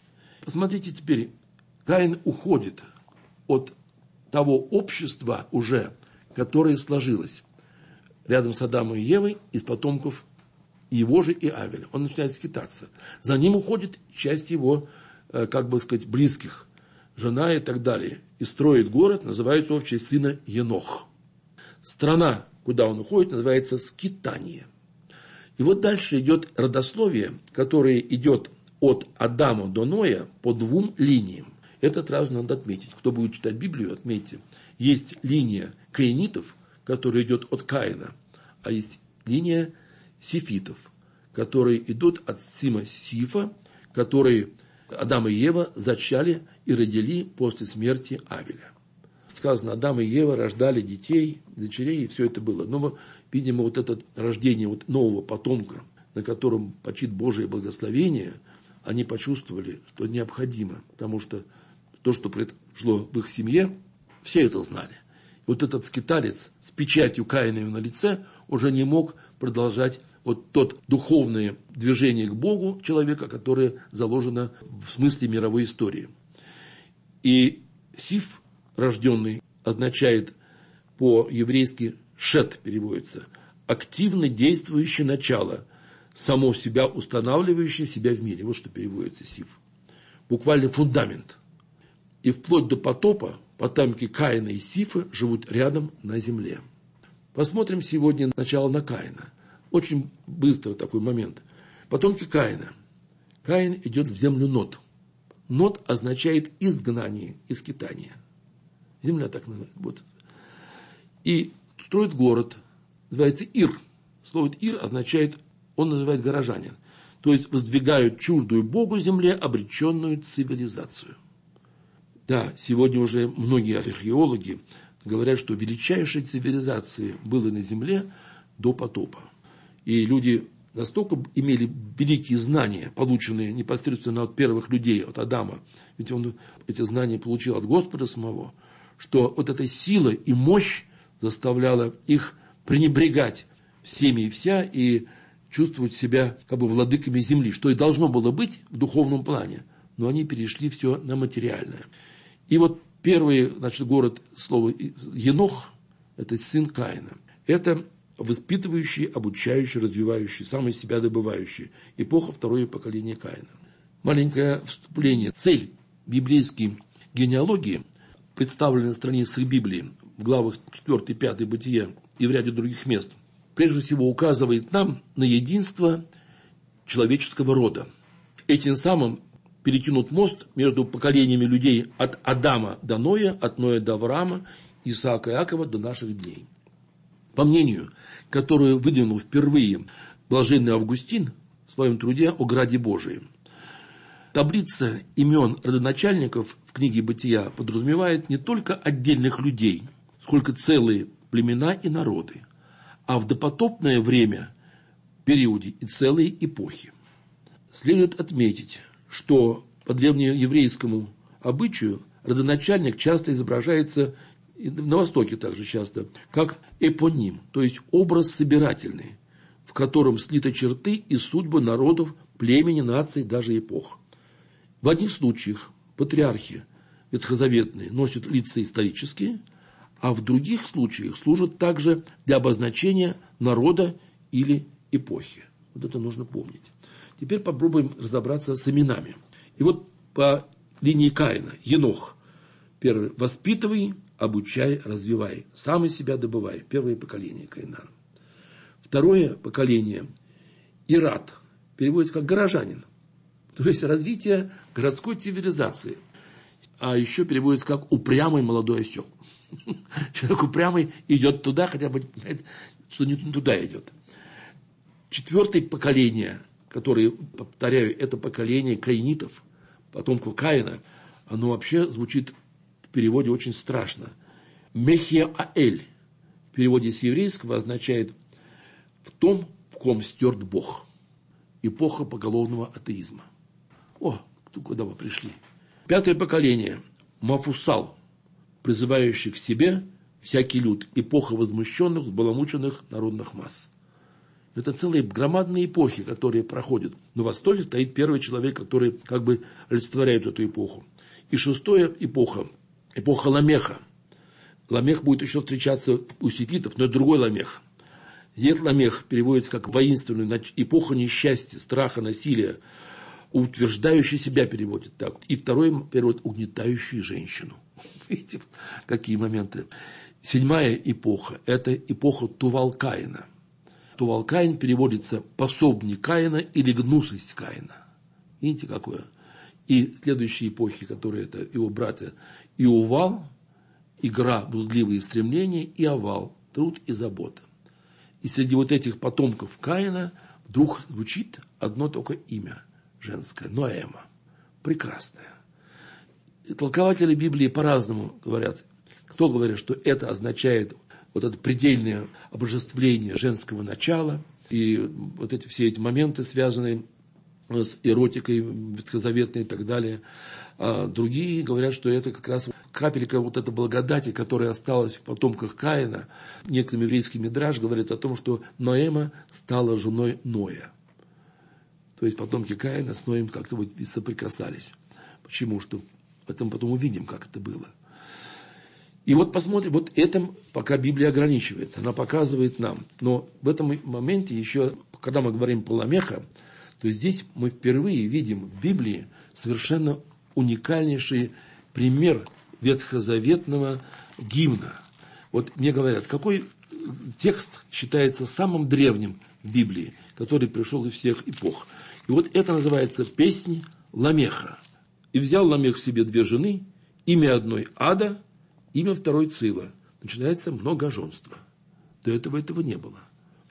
посмотрите теперь, Каин уходит от того общества уже, которое сложилось рядом с Адамом и Евой из потомков его же и Авеля. Он начинает скитаться. За ним уходит часть его, как бы сказать, близких, жена и так далее. И строит город, называется его в честь сына Енох. Страна, куда он уходит, называется Скитание. И вот дальше идет родословие, которое идет от Адама до Ноя по двум линиям. Это сразу надо отметить. Кто будет читать Библию, отметьте. Есть линия каинитов, которая идет от Каина, а есть линия сифитов, которые идут от Сима Сифа, которые Адам и Ева зачали и родили после смерти Авеля. Сказано, Адам и Ева рождали детей, дочерей, и все это было. Но, видимо, вот это рождение вот нового потомка, на котором почит Божие благословение, они почувствовали, что необходимо, потому что то, что произошло в их семье, все это знали. И вот этот скиталец с печатью Каина на лице уже не мог продолжать вот тот духовное движение к Богу человека, которое заложено в смысле мировой истории. И Сиф, рожденный, означает по-еврейски «шет» переводится, активно действующее начало, само себя устанавливающее себя в мире. Вот что переводится Сиф. Буквально фундамент. И вплоть до потопа потомки Каина и Сифа живут рядом на земле. Посмотрим сегодня начало на Каина. Очень быстро такой момент. Потомки Каина. Каин идет в землю Нод. Нод означает изгнание, скитание. Земля так называется. Вот. И строит город, называется Ир. Слово Ир означает, он называет горожанин. То есть воздвигают чуждую Богу земле обреченную цивилизацию. Да, сегодня уже многие археологи говорят, что величайшей цивилизацией было на земле до потопа. И люди настолько имели великие знания, полученные непосредственно от первых людей, от Адама, ведь он эти знания получил от Господа самого, что вот эта сила и мощь заставляла их пренебрегать всеми и вся и чувствовать себя как бы владыками земли, что и должно было быть в духовном плане, но они перешли все на материальное. И вот первый, значит, город, слово Енох, это сын Каина, это воспитывающий, обучающий, развивающий, самый себя добывающий. Эпоха второе поколение Каина. Маленькое вступление. Цель библейской генеалогии, представленная на страницах Библии, в главах четыре пять Бытия и в ряде других мест, прежде всего указывает нам на единство человеческого рода. Этим самым перекинут мост между поколениями людей от Адама до Ноя, от Ноя до Авраама, Исаака и Иакова до наших дней. По мнению, которое выдвинул впервые блаженный Августин в своем труде о Граде Божием, таблица имен родоначальников в книге Бытия подразумевает не только отдельных людей, сколько целые племена и народы, а в допотопное время, периоде и целые эпохи. Следует отметить, что по древнееврейскому обычаю родоначальник часто изображается, и на Востоке также часто, как эпоним, то есть образ собирательный, в котором слиты черты и судьбы народов, племени, наций, даже эпох. В одних случаях патриархи ветхозаветные носят лица исторические, а в других случаях служат также для обозначения народа или эпохи. Вот это нужно помнить. Теперь попробуем разобраться с именами. И вот по линии Каина, Енох, первый, воспитывай, обучай, развивай, сам из себя добывай, первое поколение Каина. Второе поколение, Ират, переводится как горожанин, то есть развитие городской цивилизации, а еще переводится как упрямый молодой осел. Человек упрямый идет туда, хотя бы понимает, что не туда идет. Четвертое поколение, которое, повторяю, это поколение каинитов, потомков Каина, оно вообще звучит в переводе очень страшно. Мехиаэль в переводе с еврейского означает «в том, в ком стерт Бог». Эпоха поголовного атеизма. О, куда вы пришли? Пятое поколение. Мафусал, призывающий к себе всякий люд. Эпоха возмущенных, взбаламученных народных масс. Это целые громадные эпохи, которые проходят. На востоке стоит первый человек, который как бы олицетворяет эту эпоху. И шестая эпоха, эпоха Ламеха. Ламех будет еще встречаться у сефитов, но это другой Ламех. Здесь Ламех переводится как воинственную эпоха несчастья, страха, насилия. Утверждающий себя переводит так. И второй перевод угнетающий женщину. Видите, какие моменты. Седьмая эпоха – это эпоха Тувал-Каина. Тувал-Каин переводится пособник Каина или гнусость Каина. Видите, какое? И следующие эпохи, которые это его братья Иувал, игра, блудливые стремления, и Авал, труд и забота. И среди вот этих потомков Каина вдруг звучит одно только имя женское – Ноэма. Прекрасное. И толкователи Библии по-разному говорят. Кто говорит, что это означает вот это предельное обожествление женского начала, и вот эти все эти моменты, связанные с эротикой ветхозаветной и так далее. А другие говорят, что это как раз капелька вот этой благодати, которая осталась в потомках Каина. Некоторые еврейские мидраш говорят о том, что Ноэма стала женой Ноя. То есть потомки Каина с Ноем как-то вот соприкасались. Почему? Что это мы потом увидим, как это было. И вот посмотрим, вот этим пока Библия ограничивается, она показывает нам. Но в этом моменте еще, когда мы говорим про Ламеха, то здесь мы впервые видим в Библии совершенно уникальнейший пример ветхозаветного гимна. Вот мне говорят, какой текст считается самым древним в Библии, который пришел из всех эпох. И вот это называется «Песнь Ламеха». «И взял Ламех себе две жены, имя одной Ада, имя второй Цила». Начинается многоженство. До этого этого не было.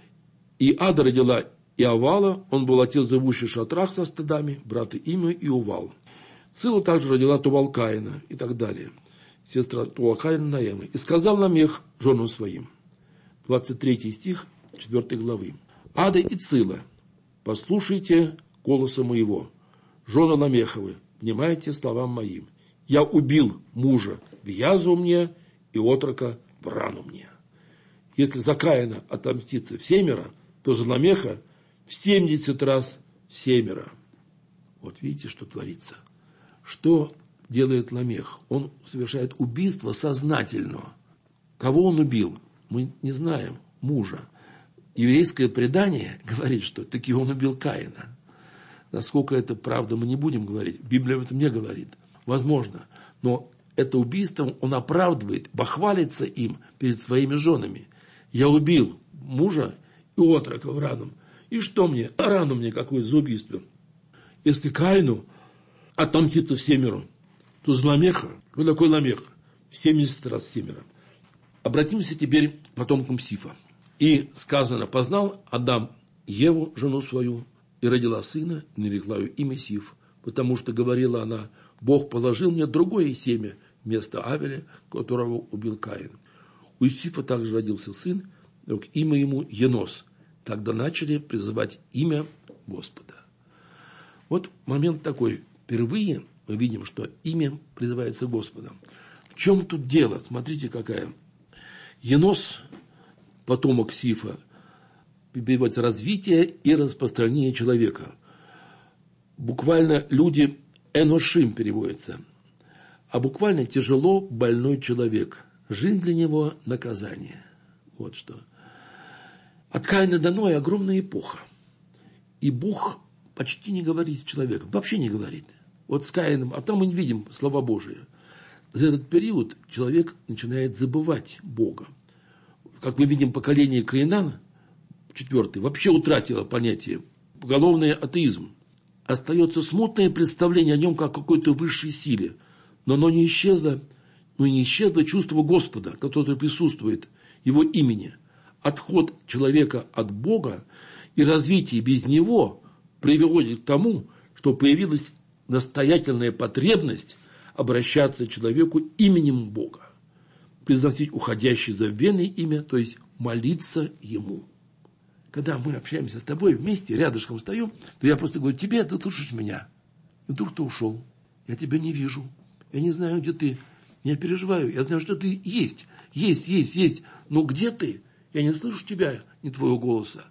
«И Ада родила Иовала, он был отец, живущий в шатрах со стадами, брата имя Иувал. Цила также родила Тувал-Каина» и так далее. Сестра Тувал-Каина Ноэмы. «И сказал Ламех женам своим». двадцать третий стих четвёртой главы. «Ада и Цила, послушайте голоса моего, жены Ламеховы, внимайте словам моим. Я убил мужа в язву мне и отрока в рану мне. Если за Каина отомстится в семеро, то за Ламеха в семьдесят раз в семеро». Вот видите, что творится. Что делает Ламех? Он совершает убийство сознательно. Кого он убил? Мы не знаем. Мужа. Еврейское предание говорит, что таки он убил Каина. Насколько это правда, мы не будем говорить. Библия об этом не говорит. Возможно. Но это убийство он оправдывает, бахвалится им перед своими женами. Я убил мужа и отрока в рану. И что мне? А рану мне какое за убийство? Если Каину отомстится в семеро, то за Ламеха, кто такой Ламех? В семьдесят раз в семеро. Обратимся теперь к потомкам Сифа. И сказано, познал Адам Еву, жену свою, и родила сына, и нарекла ее имя Сиф, потому что говорила она, Бог положил мне другое семя вместо Авеля, которого убил Каин. У Сифа также родился сын, имя ему Енос. Тогда начали призывать имя Господа. Вот момент такой. Впервые мы видим, что имя призывается Господом. В чем тут дело? Смотрите, какая. Енос, потомок Сифа, переводится развитие и распространение человека. Буквально люди эношим переводится. А буквально тяжело больной человек. Жизнь для него наказание. Вот что. От Каина до Ноя огромная эпоха. И Бог почти не говорит с человеком. Вообще не говорит. Вот с Каином, а там мы не видим слова Божие. За этот период человек начинает забывать Бога. Как мы видим, поколение Каинана, четвертый, вообще утратило понятие. Поголовный атеизм. Остается смутное представление о нем как о какой-то высшей силе. Но оно не исчезло, но не исчезло чувство Господа, которое присутствует, его имени. Отход человека от Бога и развитие без него приводит к тому, что появилась настоятельная потребность обращаться к человеку именем Бога, произносить уходящее забвенное имя, то есть молиться Ему. Когда мы общаемся с тобой вместе, рядышком стою, то я просто говорю, тебе, ты слушаешь меня. И вдруг ты ушел, я тебя не вижу, я не знаю, где ты, я переживаю, я знаю, что ты есть, есть, есть, есть, но где ты? Я не слышу тебя, ни твоего голоса.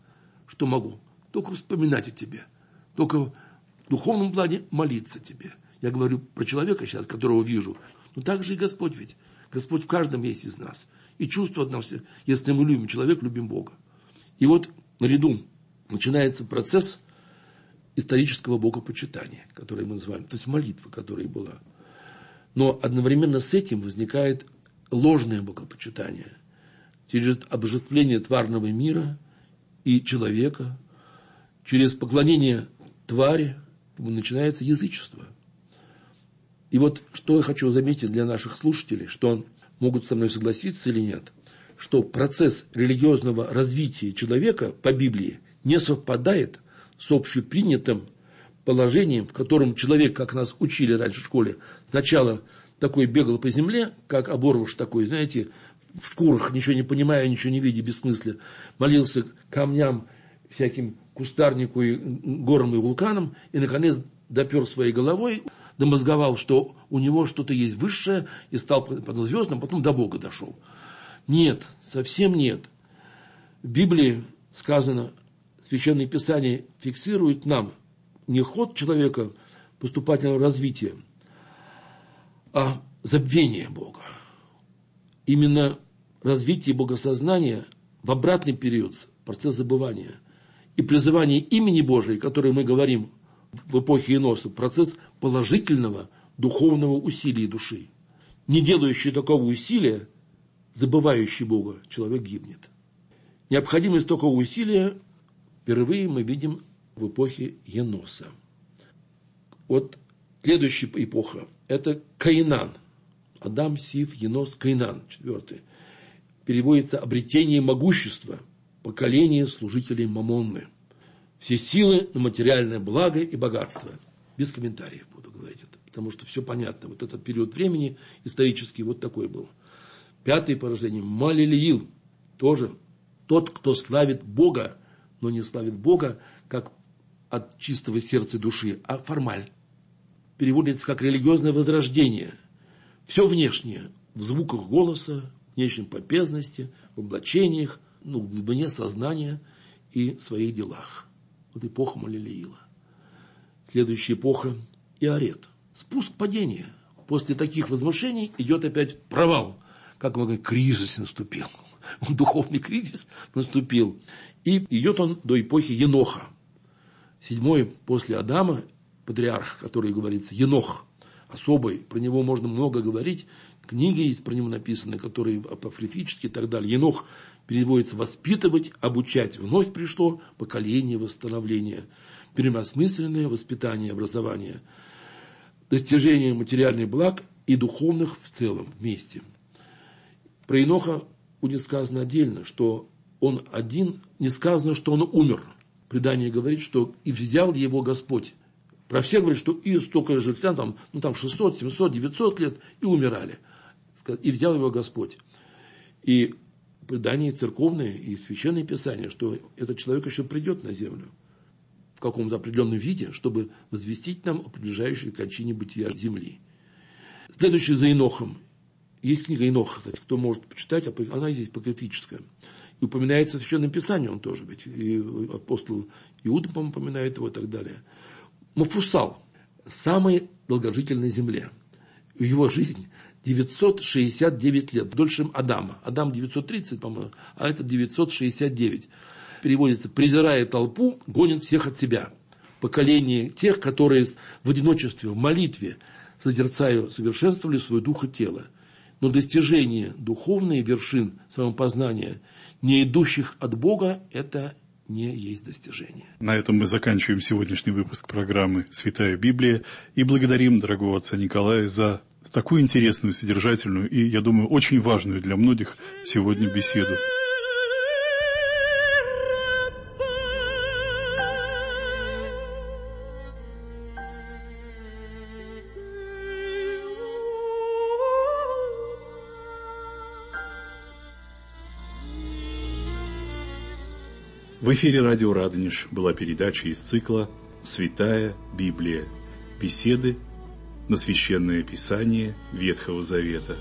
что могу? Только вспоминать о тебе. Только в духовном плане молиться тебе. Я говорю про человека сейчас, которого вижу. Но так же и Господь ведь. Господь в каждом есть из нас. И чувствует нас, если мы любим человека, любим Бога. И вот наряду начинается процесс исторического богопочитания, который мы называем, то есть молитва, которая была. Но одновременно с этим возникает ложное богопочитание через обожествление тварного мира и человека, через поклонение твари начинается язычество. И вот что я хочу заметить для наших слушателей, что могут со мной согласиться или нет, что процесс религиозного развития человека по Библии не совпадает с общепринятым положением, в котором человек, как нас учили раньше в школе, сначала такой бегал по земле, как оборвыш такой, знаете, в шкурах, ничего не понимая, ничего не видя, без смысла, молился камням, всяким кустарнику, и горам и вулканам, и, наконец, допер своей головой, домозговал, что у него что-то есть высшее, и стал под звездам, потом до Бога дошел. Нет, совсем нет. В Библии сказано, Священное Писание фиксирует нам не ход человека поступательного развития, а забвение Бога. Именно развитие богосознания в обратный период, процесс забывания, и призывание имени Божия, которое мы говорим в эпохе Еноса, процесс положительного духовного усилия души. Не делающий такого усилия, забывающий Бога, человек гибнет. Необходимость такого усилия впервые мы видим в эпохе Еноса. Вот следующая эпоха – это Каинан. Адам, Сиф, Енос, Каинан, четвертый. Переводится «обретение могущества», поколение служителей Мамонны. Все силы на материальное благо и богатство. Без комментариев буду говорить это, потому что все понятно. Вот этот период времени исторический вот такой был. Пятое поражение – Малилиил. Тоже тот, кто славит Бога, но не славит Бога как от чистого сердца и души, а формаль. Переводится как религиозное возрождение. Все внешнее в звуках голоса, внешней помпезности, в облачениях, ну, в глубине сознания и своих делах. Вот эпоха Малилиила. Следующая эпоха – Иарет. Спуск падения. После таких возмущений идет опять провал. Как мы говорим, кризис наступил. Духовный кризис наступил. И идет он до эпохи Еноха. Седьмой после Адама патриарх, который говорится, Енох, особый, про него можно много говорить. Книги есть про него написаны, которые апокрифические и так далее. Енох переводится «воспитывать», «обучать». Вновь пришло поколение восстановления, переосмысленное воспитание, образование, достижение материальных благ и духовных в целом вместе. Про Еноха будет сказано отдельно, что он один, не сказано, что он умер. Предание говорит, что и взял его Господь. Про всех говорит, что и столько же, там, ну, там шестьсот, семьсот, девятьсот лет, и умирали. И взял его Господь. И предание церковное и священное писание, что этот человек еще придет на землю в каком-то определенном виде, чтобы возвестить нам о приближающей кончине бытия земли. Следующее за Енохом. Есть книга Еноха, кстати, кто может почитать, она здесь апокрифическая. И упоминается в Священном Писании он тоже, ведь и апостол Иуда, по-моему, упоминает его и так далее. Мафусал, самый долгожитель на земле. Его жизнь девятьсот шестьдесят девять лет, дольше Адама. Адам девятьсот тридцать, по-моему, а это девятьсот шестьдесят девять. Переводится: презирая толпу, гонит всех от себя. Поколение тех, которые в одиночестве, в молитве, созерцая, совершенствовали свой дух и тело. Но достижение духовных вершин самопознания, не идущих от Бога, это не есть достижение. На этом мы заканчиваем сегодняшний выпуск программы «Святая Библия» и благодарим дорогого отца Николая за такую интересную, содержательную и, я думаю, очень важную для многих сегодня беседу. В эфире радио «Радонеж» была передача из цикла «Святая Библия». Беседы на Священное Писание Ветхого Завета.